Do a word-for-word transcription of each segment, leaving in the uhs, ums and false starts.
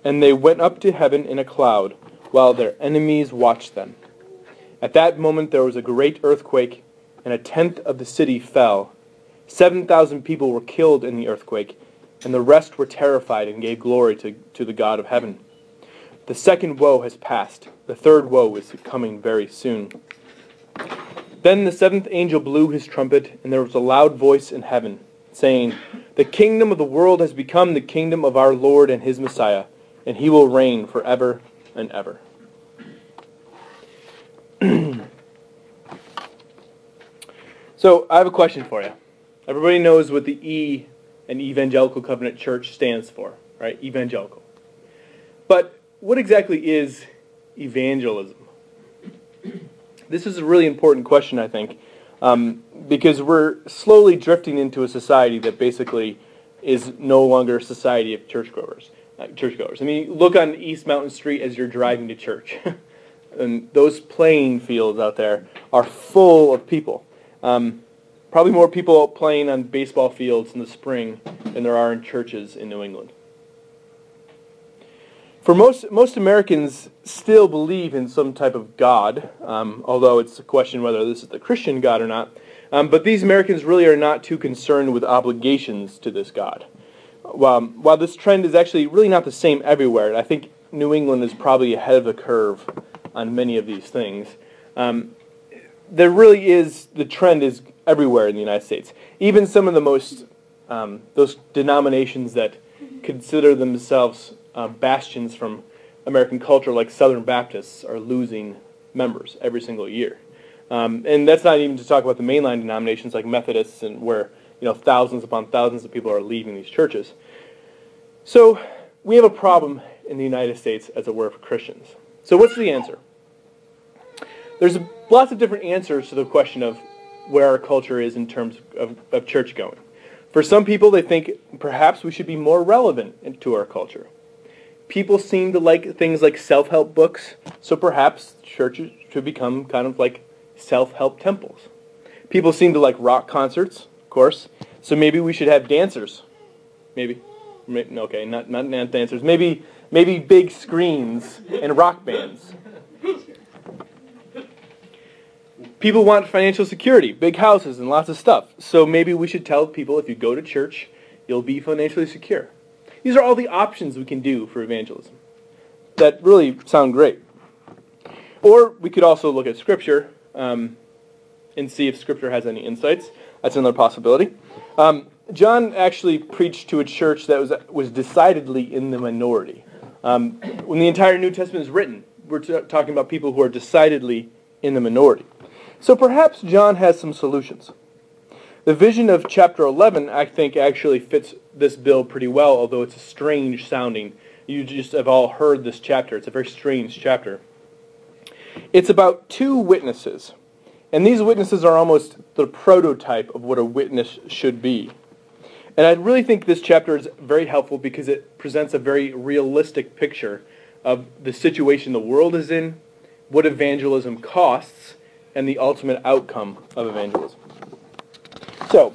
and they went up to heaven in a cloud, while their enemies watched them. At that moment there was a great earthquake, and a tenth of the city fell. Seven thousand people were killed in the earthquake, and the rest were terrified and gave glory to, to the God of heaven. The second woe has passed. The third woe is coming very soon. Then the seventh angel blew his trumpet, and there was a loud voice in heaven, saying, "The kingdom of the world has become the kingdom of our Lord and his Messiah, and he will reign forever and ever." So, I have a question for you. Everybody knows what the E in Evangelical Covenant Church stands for, right? Evangelical. But what exactly is evangelism? This is a really important question, I think, um, because we're slowly drifting into a society that basically is no longer a society of churchgoers. Uh, churchgoers. I mean, look on East Mountain Street as you're driving to church. And those playing fields out there are full of people. Um, probably more people playing on baseball fields in the spring than there are in churches in New England. For most most Americans still believe in some type of God, um, although it's a question whether this is the Christian God or not. Um, but these Americans really are not too concerned with obligations to this God. While, while this trend is actually really not the same everywhere, I think New England is probably ahead of the curve on many of these things. Um, there really is, the trend is everywhere in the United States. Even some of the most, um, those denominations that consider themselves uh, bastions from American culture, like Southern Baptists, are losing members every single year. Um, and that's not even to talk about the mainline denominations like Methodists, and where you know thousands upon thousands of people are leaving these churches. So we have a problem in the United States, as it were, for Christians. So what's the answer? There's lots of different answers to the question of where our culture is in terms of, of church going. For some people, they think perhaps we should be more relevant to our culture. People seem to like things like self-help books, so perhaps churches should become kind of like self-help temples. People seem to like rock concerts, of course, so maybe we should have dancers. Maybe. Okay, not not dancers. Maybe maybe big screens and rock bands. People want financial security, big houses, and lots of stuff. So maybe we should tell people, if you go to church, you'll be financially secure. These are all the options we can do for evangelism that really sound great. Or we could also look at Scripture um, and see if Scripture has any insights. That's another possibility. Um, John actually preached to a church that was was decidedly in the minority. Um, when the entire New Testament is written, we're t- talking about people who are decidedly in the minority. So perhaps John has some solutions. The vision of chapter eleven, I think, actually fits this bill pretty well, although it's a strange sounding. You just have all heard this chapter. It's a very strange chapter. It's about two witnesses. And these witnesses are almost the prototype of what a witness should be. And I really think this chapter is very helpful because it presents a very realistic picture of the situation the world is in, what evangelism costs, and the ultimate outcome of evangelism. So,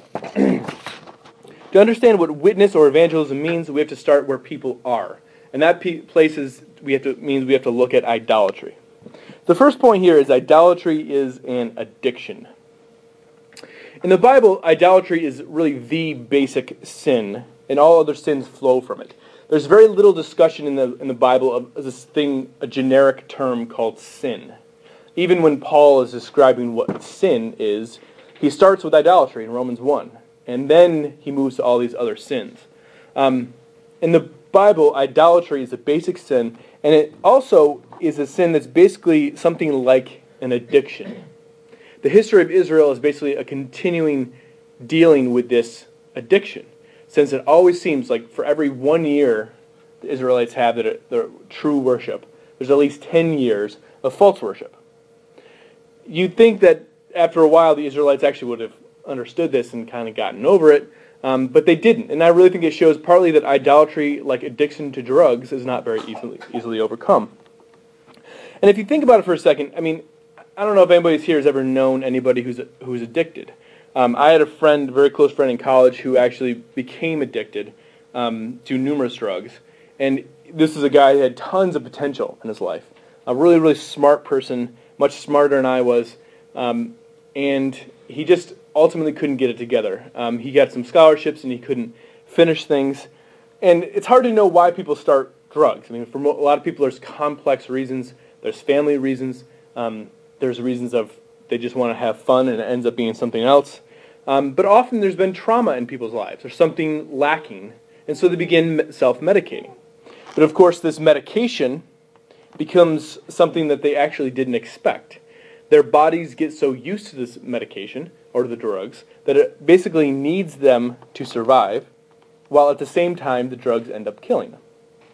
to understand what witness or evangelism means, we have to start where people are. And that pe- places we have to means we have to look at idolatry. The first point here is idolatry is an addiction. In the Bible, idolatry is really the basic sin, and all other sins flow from it. There's very little discussion in the in the Bible of this thing, a generic term called sin. Even when Paul is describing what sin is, he starts with idolatry in Romans one, and then he moves to all these other sins. Um, in the Bible, idolatry is a basic sin, and it also is a sin that's basically something like an addiction. The history of Israel is basically a continuing dealing with this addiction, since it always seems like for every one year the Israelites have that their true worship, there's at least ten years of false worship. You'd think that after a while the Israelites actually would have understood this and kind of gotten over it, um, but they didn't. And I really think it shows partly that idolatry, like addiction to drugs, is not very easily easily overcome. And if you think about it for a second, I mean, I don't know if anybody here has ever known anybody who's who's addicted. Um, I had a friend, a very close friend in college, who actually became addicted um, to numerous drugs, and this is a guy who had tons of potential in his life. A really, really smart person, much smarter than I was. Um, and he just ultimately couldn't get it together. Um, he got some scholarships and he couldn't finish things. And it's hard to know why people start drugs. I mean, for a lot of people, there's complex reasons. There's family reasons. Um, there's reasons of they just want to have fun and it ends up being something else. Um, but often there's been trauma in people's lives. There's something lacking. And so they begin self-medicating. But of course, this medication becomes something that they actually didn't expect. Their bodies get so used to this medication, or to the drugs, that it basically needs them to survive, while at the same time the drugs end up killing them.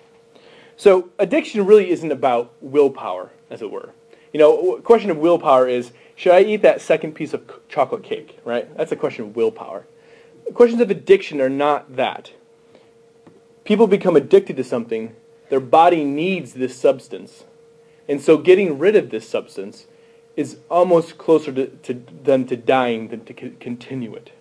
So addiction really isn't about willpower, as it were. You know, a question of willpower is, should I eat that second piece of chocolate cake, right? That's a question of willpower. Questions of addiction are not that. People become addicted to something, their body needs this substance. And so getting rid of this substance is almost closer to, to them to dying than to c- continue it.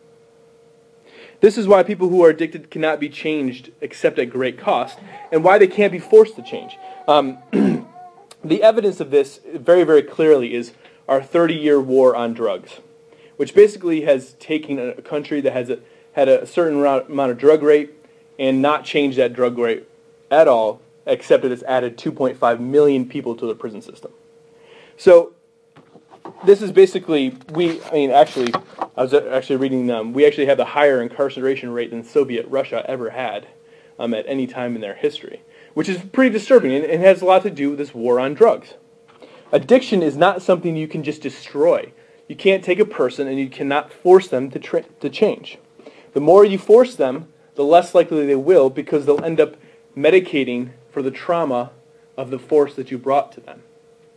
This is why people who are addicted cannot be changed except at great cost, and why they can't be forced to change. Um, the evidence of this, very, very clearly, is our thirty-year war on drugs, which basically has taken a country that has a, had a certain amount of drug rate and not changed that drug rate at all, except that it's added two point five million people to the prison system. So this is basically, we, I mean, actually, I was actually reading, um, we actually have a higher incarceration rate than Soviet Russia ever had um, at any time in their history, which is pretty disturbing, and it has a lot to do with this war on drugs. Addiction is not something you can just destroy. You can't take a person and you cannot force them to tra- to change. The more you force them, the less likely they will, because they'll end up medicating for the trauma of the force that you brought to them.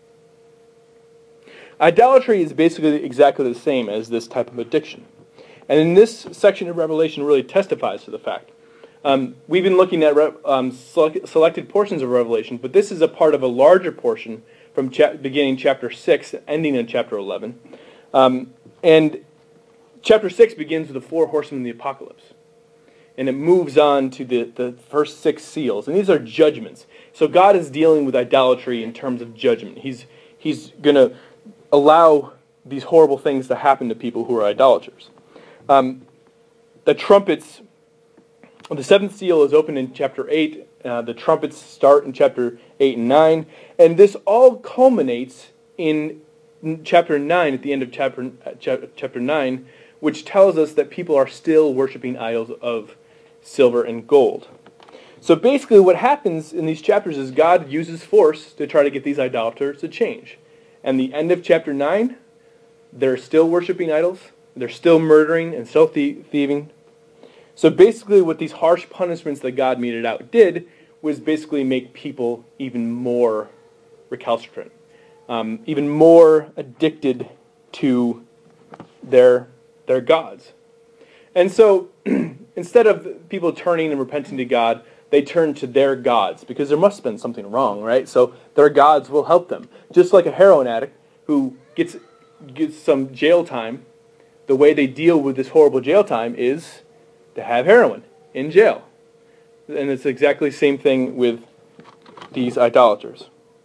Idolatry is basically exactly the same as this type of addiction. And in this section of Revelation really testifies to the fact. Um, we've been looking at um, select, selected portions of Revelation, but this is a part of a larger portion from cha- beginning chapter six, ending in chapter eleven. Um, and chapter six begins with the four horsemen of the apocalypse. And it moves on to the, the first six seals. And these are judgments. So God is dealing with idolatry in terms of judgment. He's, he's going to allow these horrible things to happen to people who are idolaters. Um, the trumpets, the seventh seal is opened in chapter eight. Uh, the trumpets start in chapter eight and nine. And this all culminates in chapter nine, at the end of chapter, chapter nine, which tells us that people are still worshiping idols of silver and gold. So basically what happens in these chapters is God uses force to try to get these idolaters to change. And the end of chapter nine, they're still worshiping idols. They're still murdering and still thieving. So basically what these harsh punishments that God meted out did was basically make people even more recalcitrant, um, even more addicted to their, their gods. And so instead of people turning and repenting to God, they turn to their gods, because there must have been something wrong, right? So their gods will help them. Just like a heroin addict who gets gets some jail time, the way they deal with this horrible jail time is to have heroin in jail. And it's exactly the same thing with these idolaters.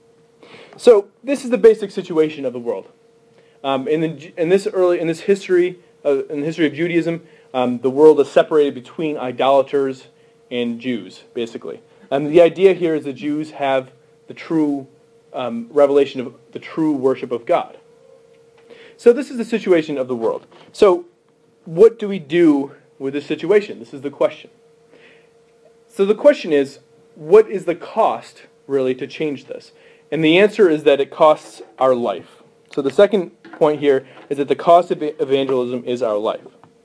So this is the basic situation of the world. Um, in, the, in this early in this history, uh, in the history of Judaism, um, the world is separated between idolaters and Jews, basically. And the idea here is the Jews have the true um, revelation of the true worship of God. So this is the situation of the world. So what do we do with this situation? This is the question. So the question is, what is the cost, really, to change this? And the answer is that it costs our life. So the second point here is that the cost of evangelism is our life.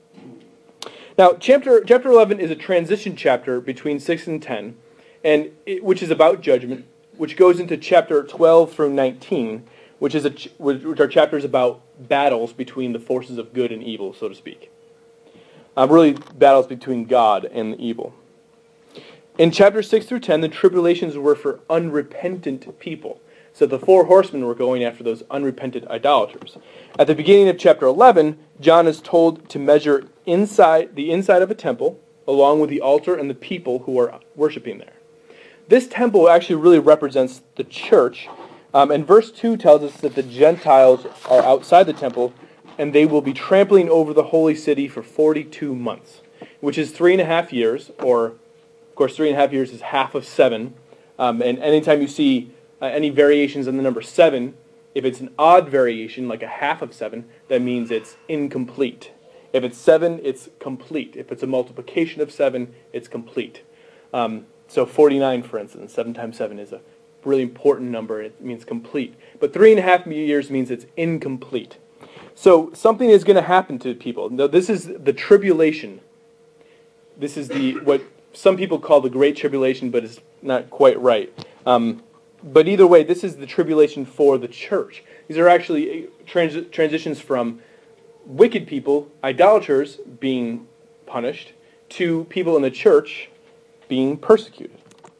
Now, chapter chapter eleven is a transition chapter between six and ten, and it, which is about judgment, which goes into chapter twelve through nineteen, which is a, which are chapters about battles between the forces of good and evil, so to speak. Uh, really, battles between God and the evil. In chapter six through ten, the tribulations were for unrepentant people. So the four horsemen were going after those unrepentant idolaters. At the beginning of chapter eleven, John is told to measure inside the inside of a temple, along with the altar and the people who are worshiping there. This temple actually really represents the church. Um, and verse two tells us that the Gentiles are outside the temple, and they will be trampling over the holy city for forty-two months, which is three and a half years, or, of course, three and a half years is half of seven. Um, and anytime you see uh, any variations in the number seven, if it's an odd variation, like a half of seven, that means it's incomplete. If it's seven, it's complete. If it's a multiplication of seven, it's complete. Um, so forty-nine, for instance, seven times seven is a really important number. It means complete. But three and a half years means it's incomplete. So something is going to happen to people. Now, this is the tribulation. This is the what some people call the Great Tribulation, but it's not quite right. Um, but either way, this is the tribulation for the church. These are actually trans- transitions from wicked people, idolaters, being punished, to people in the church being persecuted.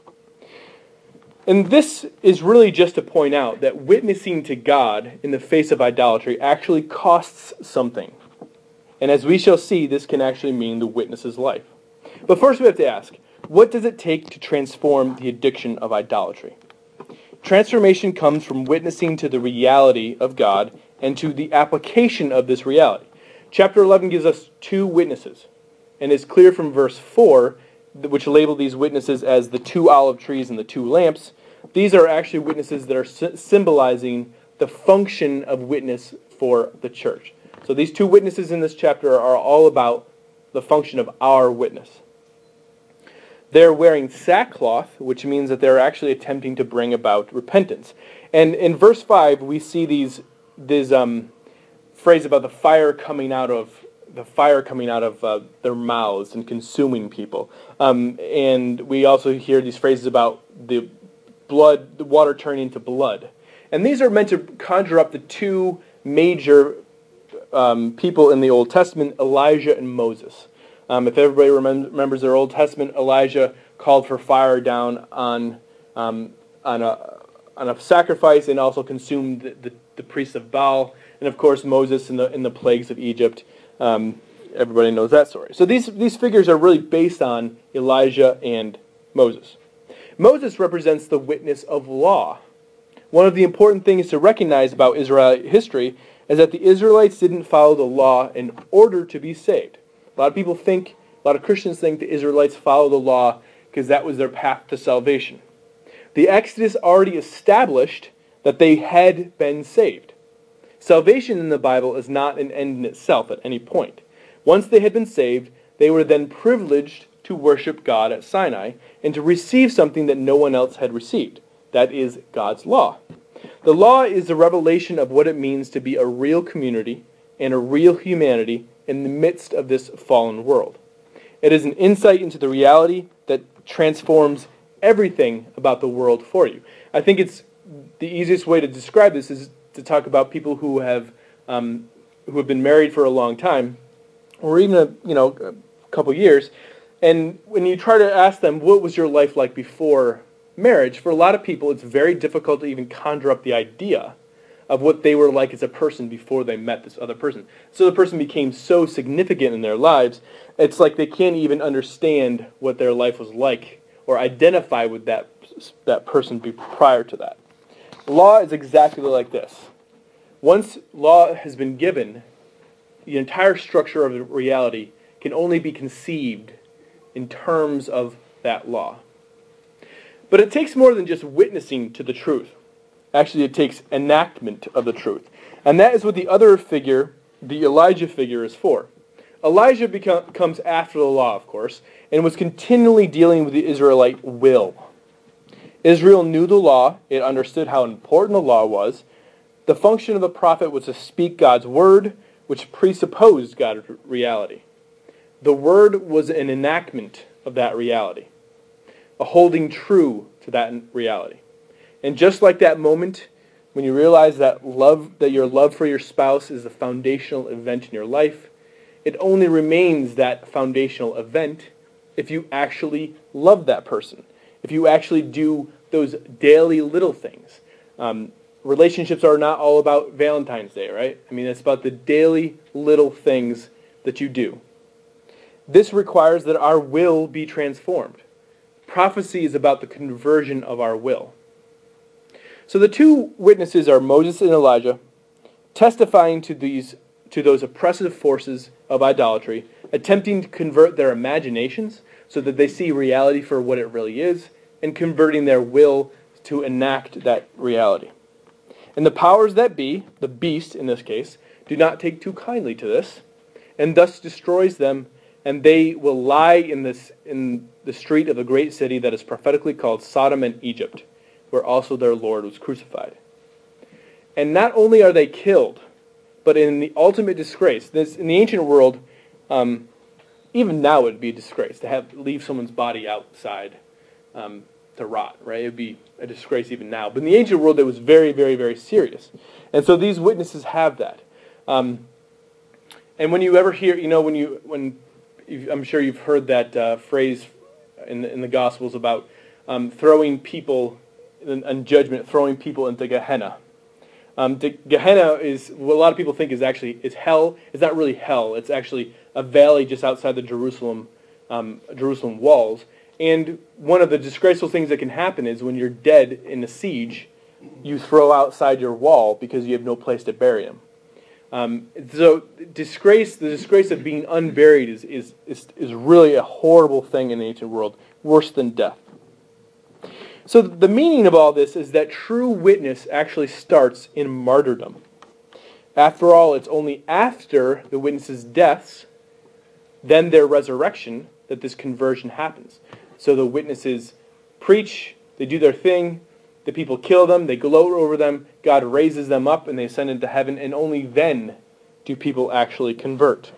And this is really just to point out that witnessing to God in the face of idolatry actually costs something. And as we shall see, this can actually mean the witness's life. But first we have to ask, what does it take to transform the addiction of idolatry? Transformation comes from witnessing to the reality of God and to the application of this reality. Chapter eleven gives us two witnesses, and it's clear from verse four, which label these witnesses as the two olive trees and the two lamps. These are actually witnesses that are symbolizing the function of witness for the church. So these two witnesses in this chapter are all about the function of our witness. They're wearing sackcloth, which means that they're actually attempting to bring about repentance. And in verse five, we see these this um, phrase about the fire coming out of the fire coming out of uh, their mouths and consuming people. Um, and we also hear these phrases about the blood, the water turning into blood. And these are meant to conjure up the two major um, people in the Old Testament, Elijah and Moses. Um, if everybody remem- remembers their Old Testament, Elijah called for fire down on um, on a on a sacrifice and also consumed the, the, the priests of Baal, and of course Moses in the in the plagues of Egypt. Um, everybody knows that story. So these these figures are really based on Elijah and Moses. Moses represents the witness of law. One of the important things to recognize about Israelite history is that the Israelites didn't follow the law in order to be saved. A lot of people think, a lot of Christians think the Israelites follow the law because that was their path to salvation. The Exodus already established that they had been saved. Salvation in the Bible is not an end in itself at any point. Once they had been saved, they were then privileged to worship God at Sinai and to receive something that no one else had received. That is God's law. The law is the revelation of what it means to be a real community and a real humanity in the midst of this fallen world. It is an insight into the reality that transforms everything about the world for you. I think it's the easiest way to describe this is to talk about people who have um, who have been married for a long time, or even a you know a couple years, and when you try to ask them what was your life like before marriage, for a lot of people it's very difficult to even conjure up the idea of what they were like as a person before they met this other person. So the person became so significant in their lives, it's like they can't even understand what their life was like or identify with that that person be prior to that. Law is exactly like this. Once law has been given, the entire structure of reality can only be conceived in terms of that law. But it takes more than just witnessing to the truth. Actually, it takes enactment of the truth. And that is what the other figure, the Elijah figure, is for. Elijah become, comes after the law, of course, and was continually dealing with the Israelite will. Israel knew the law. It understood how important the law was. The function of the prophet was to speak God's word, which presupposed God's reality. The word was an enactment of that reality, a holding true to that reality. And just like that moment when you realize that love, that your love for your spouse is the foundational event in your life, it only remains that foundational event if you actually love that person, if you actually do those daily little things. Um, relationships are not all about Valentine's Day, right? I mean, it's about the daily little things that you do. This requires that our will be transformed. prophecy is about the conversion of our will. So the two witnesses are Moses and Elijah, testifying to these to those oppressive forces of idolatry, attempting to convert their imaginations so that they see reality for what it really is, and converting their will to enact that reality. And the powers that be, the beast in this case, do not take too kindly to this, and thus destroys them, and they will lie in this in the street of the great city that is prophetically called Sodom and Egypt, where also their Lord was crucified. And not only are they killed, but in the ultimate disgrace, this in the ancient world, um, even now it would be a disgrace to have leave someone's body outside um, to rot, right? It would be a disgrace even now. But in the ancient world, it was very, very, very serious. And so these witnesses have that. Um, and when you ever hear, you know, when you, when you've, I'm sure you've heard that uh, phrase in the, in the Gospels about um, throwing people in, in judgment, throwing people into Gehenna. Um, the Gehenna is what a lot of people think is actually is hell. It's not really hell. It's actually a valley just outside the Jerusalem um, Jerusalem walls. And one of the disgraceful things that can happen is when you're dead in a siege, you throw outside your wall because you have no place to bury him. Um, so disgrace, the disgrace of being unburied is, is is is really a horrible thing in the ancient world, worse than death. So the meaning of all this is that true witness actually starts in martyrdom. After all, it's only after the witnesses' deaths, then their resurrection, that this conversion happens. So the witnesses preach, they do their thing, the people kill them, they gloat over them, God raises them up, and they ascend into heaven, and only then do people actually convert.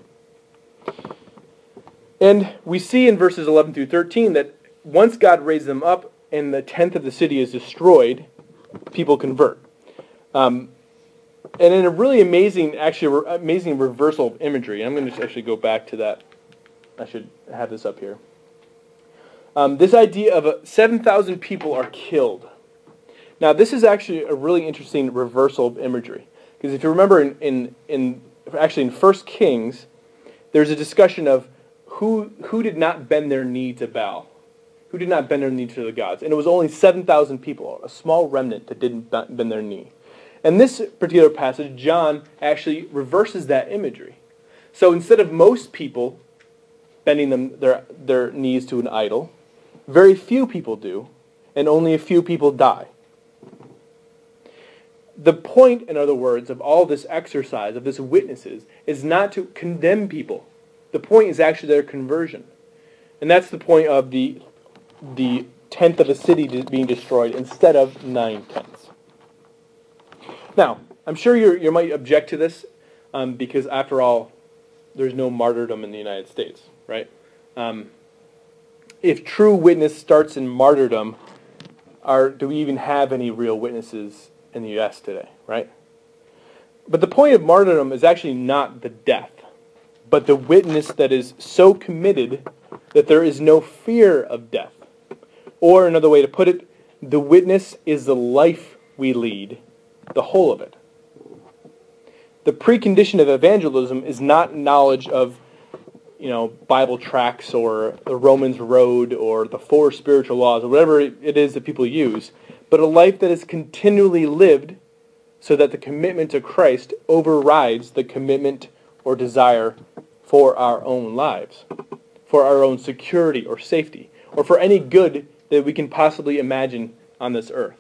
And we see in verses eleven through thirteen that once God raised them up, and the tenth of the city is destroyed, people convert. Um, and in a really amazing, actually re- amazing reversal of imagery, and I'm going to actually go back to that. I should have this up here. Um, this idea of a, seven thousand people are killed. Now, this is actually a really interesting reversal of imagery. Because if you remember, in, in, in actually in First Kings, there's a discussion of who who did not bend their knee to Baal. Who did not bend their knee to the gods. And it was only seven thousand people, a small remnant that didn't bend their knee. And this particular passage, John actually reverses that imagery. So instead of most people bending them their, their knees to an idol, very few people do, and only a few people die. The point, in other words, of all this exercise, of this witnesses, is not to condemn people. The point is actually their conversion. And that's the point of the the tenth of a city being destroyed instead of nine tenths. Now, I'm sure you you might object to this um, because, after all, there's no martyrdom in the United States, right? Um, if true witness starts in martyrdom, are do we even have any real witnesses in the U S today, right? But the point of martyrdom is actually not the death, but the witness that is so committed that there is no fear of death. Or another way to put it, the witness is the life we lead, the whole of it. The precondition of evangelism is not knowledge of, you know, Bible tracts or the Romans Road or the four spiritual laws or whatever it is that people use, but a life that is continually lived so that the commitment to Christ overrides the commitment or desire for our own lives, for our own security or safety, or for any good that we can possibly imagine on this earth.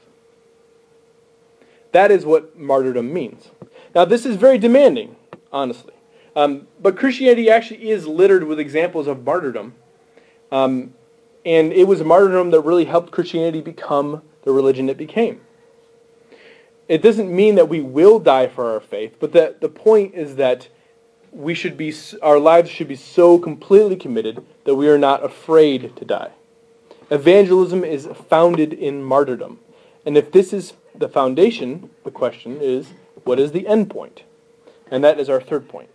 That is what martyrdom means. Now, this is very demanding, honestly. Um, but Christianity actually is littered with examples of martyrdom. Um, and it was a martyrdom that really helped Christianity become the religion it became. It doesn't mean that we will die for our faith, but that the point is that we should be, our lives should be so completely committed that we are not afraid to die. Evangelism is founded in martyrdom. And if this is the foundation, the question is, what is the end point? And that is our third point.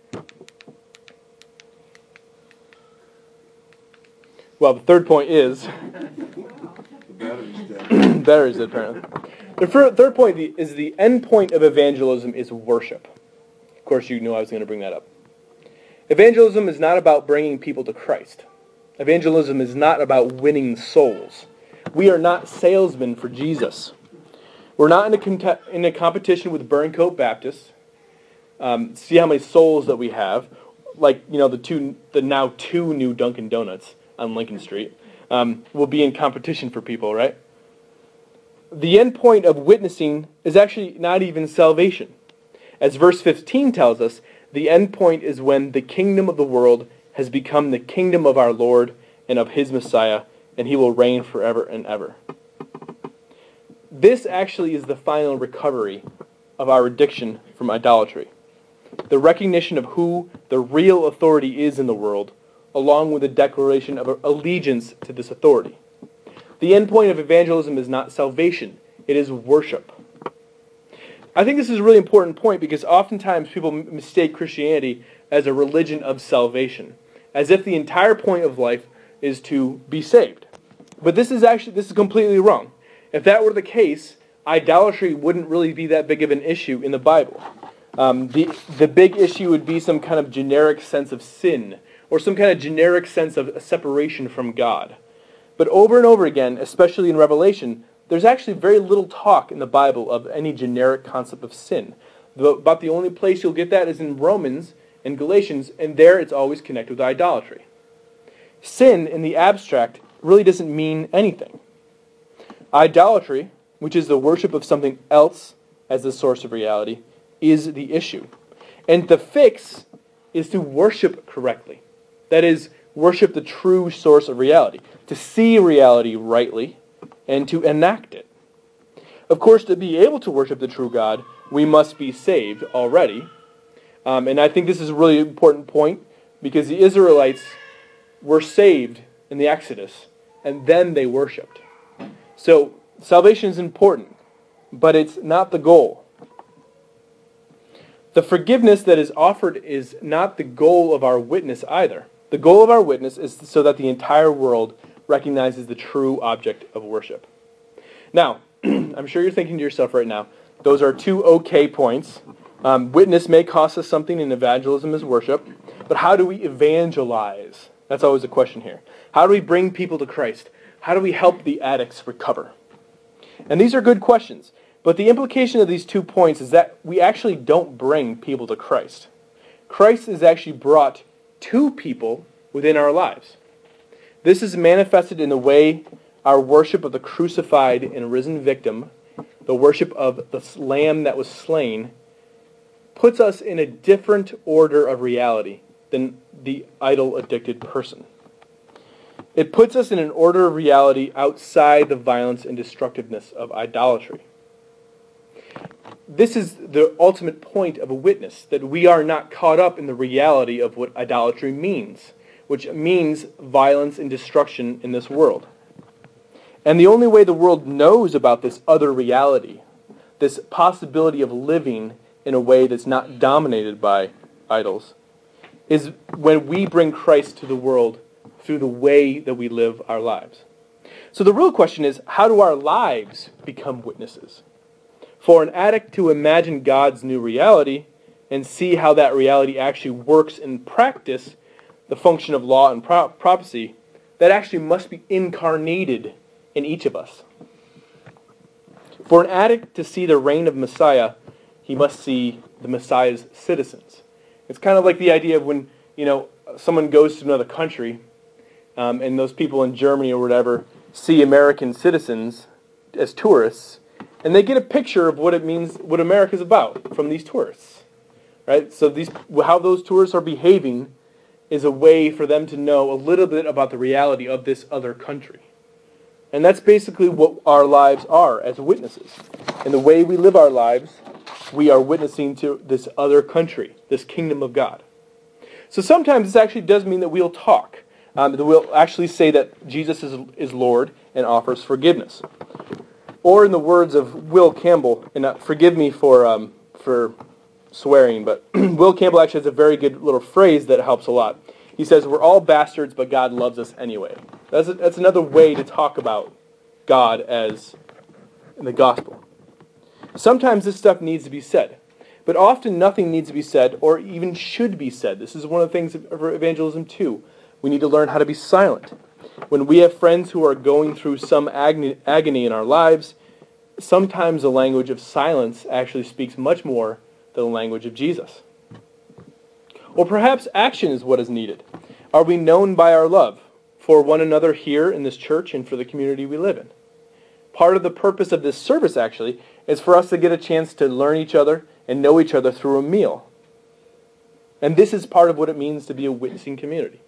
Well, the third point is... the battery's dead, apparently. The fir- third point is the end point of evangelism is worship. Of course, you knew I was going to bring that up. Evangelism is not about bringing people to Christ. Evangelism is not about winning souls. We are not salesmen for Jesus. We're not in a, cont- in a competition with Burncoat Baptist. Um, see how many souls that we have. Like, you know, the two, the now two new Dunkin' Donuts on Lincoln Street um, will be in competition for people, right? The end point of witnessing is actually not even salvation. As verse fifteen tells us, the end point is when the kingdom of the world has become the kingdom of our Lord and of his Messiah, and he will reign forever and ever. This actually is the final recovery of our addiction from idolatry. The recognition of who the real authority is in the world, along with a declaration of allegiance to this authority. The end point of evangelism is not salvation, it is worship. I think this is a really important point because oftentimes people mistake Christianity as a religion of salvation, as if the entire point of life is to be saved. But this is actually, this is completely wrong. If that were the case, idolatry wouldn't really be that big of an issue in the Bible. Um, the, the big issue would be some kind of generic sense of sin, or some kind of generic sense of a separation from God. But over and over again, especially in Revelation, there's actually very little talk in the Bible of any generic concept of sin. The, about the only place you'll get that is in Romans and Galatians, and there it's always connected with idolatry. Sin, in the abstract, really doesn't mean anything. Idolatry, which is the worship of something else as the source of reality, is the issue. And the fix is to worship correctly. That is, worship the true source of reality. To see reality rightly, and to enact it. Of course, to be able to worship the true God, we must be saved already. Um, and I think this is a really important point, because the Israelites were saved in the Exodus, and then they worshipped. So, salvation is important, but it's not the goal. The forgiveness that is offered is not the goal of our witness either. The goal of our witness is so that the entire world recognizes the true object of worship. Now, I'm sure you're thinking to yourself right now, those are two okay points. Um, witness may cost us something, and evangelism is worship. But how do we evangelize? That's always a question here. How do we bring people to Christ? How do we help the addicts recover? And these are good questions. But the implication of these two points is that we actually don't bring people to Christ. Christ is actually brought to people within our lives. This is manifested in the way our worship of the crucified and risen victim, the worship of the lamb that was slain, puts us in a different order of reality than the idol-addicted person. It puts us in an order of reality outside the violence and destructiveness of idolatry. This is the ultimate point of a witness, that we are not caught up in the reality of what idolatry means, which means violence and destruction in this world. And the only way the world knows about this other reality, this possibility of living in a way that's not dominated by idols, is when we bring Christ to the world through the way that we live our lives. So the real question is, how do our lives become witnesses? For an addict to imagine God's new reality and see how that reality actually works in practice, the function of law and pro- prophecy, that actually must be incarnated in each of us. For an addict to see the reign of Messiah, he must see the Messiah's citizens. It's kind of like the idea of when, you know, someone goes to another country, um, and those people in Germany or whatever see American citizens as tourists, and they get a picture of what it means, what America's about from these tourists, right? So these, how those tourists are behaving is a way for them to know a little bit about the reality of this other country. And that's basically what our lives are as witnesses. In the way we live our lives, we are witnessing to this other country, this kingdom of God. So sometimes this actually does mean that we'll talk. Um, that we'll actually say that Jesus is, is Lord and offers forgiveness. Or in the words of Will Campbell, and uh, forgive me for um, for swearing, but Will Campbell actually has a very good little phrase that helps a lot. He says, "We're all bastards, but God loves us anyway." That's a, that's another way to talk about God as in the gospel. Sometimes this stuff needs to be said, but often nothing needs to be said or even should be said. This is one of the things of evangelism too. We need to learn how to be silent. When we have friends who are going through some agony, agony in our lives, sometimes the language of silence actually speaks much more than the language of Jesus. Or perhaps action is what is needed. Are we known by our love for one another here in this church and for the community we live in? Part of the purpose of this service, actually, is for us to get a chance to learn each other and know each other through a meal. And this is part of what it means to be a witnessing community.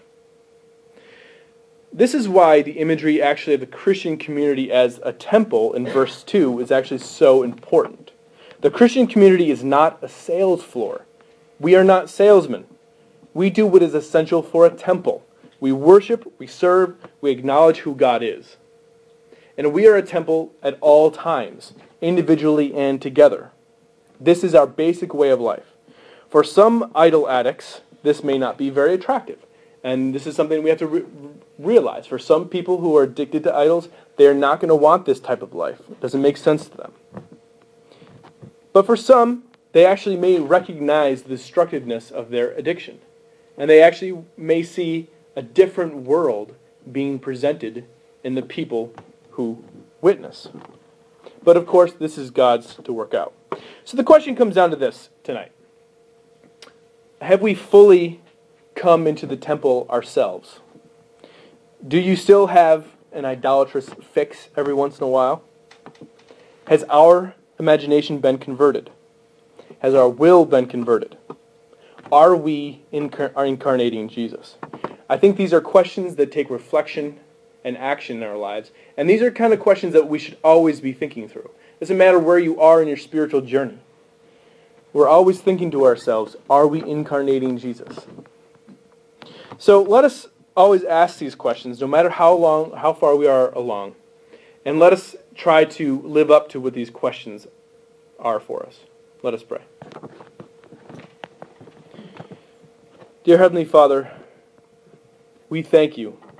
This is why the imagery actually of the Christian community as a temple in verse two is actually so important. The Christian community is not a sales floor. We are not salesmen. We do what is essential for a temple. We worship, we serve, we acknowledge who God is. And we are a temple at all times, individually and together. This is our basic way of life. For some idol addicts, this may not be very attractive. And this is something we have to re- realize. For some people who are addicted to idols, they are not going to want this type of life. It doesn't make sense to them. But for some, they actually may recognize the destructiveness of their addiction. And they actually may see a different world being presented in the people who witness. But of course, this is God's to work out. So the question comes down to this tonight. Have we fully come into the temple ourselves? Do you still have an idolatrous fix every once in a while? Has our imagination been converted? Has our will been converted? Are we incar- are incarnating Jesus? I think these are questions that take reflection and action in our lives. And these are kind of questions that we should always be thinking through. It doesn't matter where you are in your spiritual journey. We're always thinking to ourselves, are we incarnating Jesus? So let us always ask these questions, no matter how long, how far we are along. And let us try to live up to what these questions are for us. Let us pray. Dear Heavenly Father, we thank you